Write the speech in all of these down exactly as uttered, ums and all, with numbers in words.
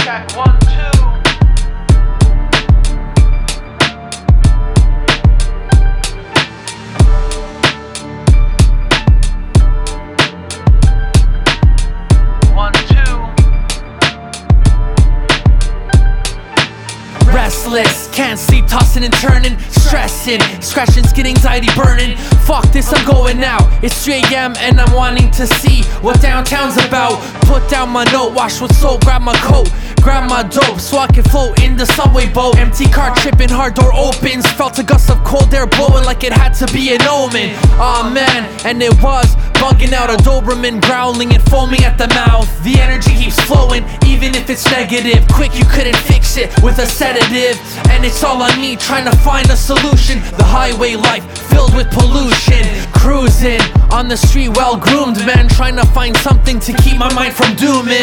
check, one, two. One, two. Restless, can't sleep, tossing and turning, stressing, scratching, skin, anxiety burning. Fuck this, I'm going out. It's three A M and I'm wanting to see what downtown's about. Put down my note, wash with soap, grab my coat, grab my dope, so I can float in the subway boat. Empty car tripping, hard door opens. Felt a gust of cold air blowing like it had to be an omen. Aw oh, man, and it was bugging out. A Doberman growling and foaming at the mouth. The energy keeps flowing, even if it's negative. Quick, you couldn't fix it with a sedative, and it's all on me trying to find a solution. The highway life filled with pollution, cruising on the street, well groomed man, trying to find something to keep my mind from dooming.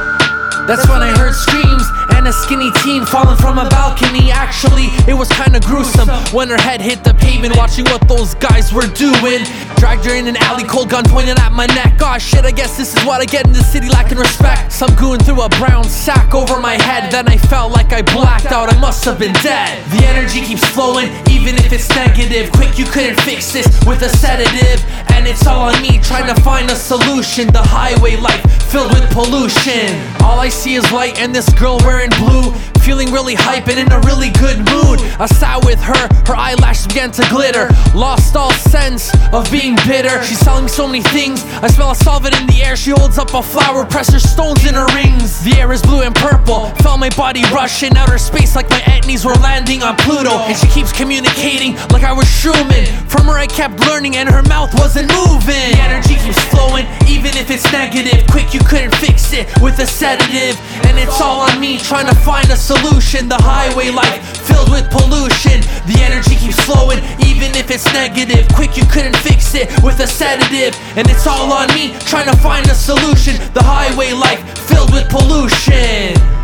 That's when I heard screams and a skinny teen falling from a balcony. Actually, it was kinda gruesome when her head hit the pavement, watching what those guys were doing. Dragged her in an alley, cold gun pointed at my neck. Gosh shit, I guess this is what I get in the city, lacking respect. Some goon threw a brown sack over my head, then I felt like I blacked out, I must have been dead. The energy keeps flowing, even if it's negative. Quick, you couldn't fix this with a sedative, and it's all on me trying to find a solution. The highway life filled with pollution. All I see is light and this girl wearing blue, feeling really hype and in a really good mood. I sat with her, her eyelashes began to glitter, lost all sense of being bitter. She's telling me so many things, I smell a solvent in the air. She holds up a flower, presses stones in her rings. The air is blue and purple, felt my body rush in outer space like my etnies were landing on Pluto. And she keeps communicating like I was Schumann. From her I kept learning and her mouth wasn't moving. The energy keeps flowing, even if it's negative. Quick, you couldn't fix it with a sedative, and it's all on me trying to find a solution. The highway life filled with pollution. The energy keeps flowing, even if it's negative. Quick, you couldn't fix it with a sedative, and it's all on me trying to find a solution. The highway life filled with pollution.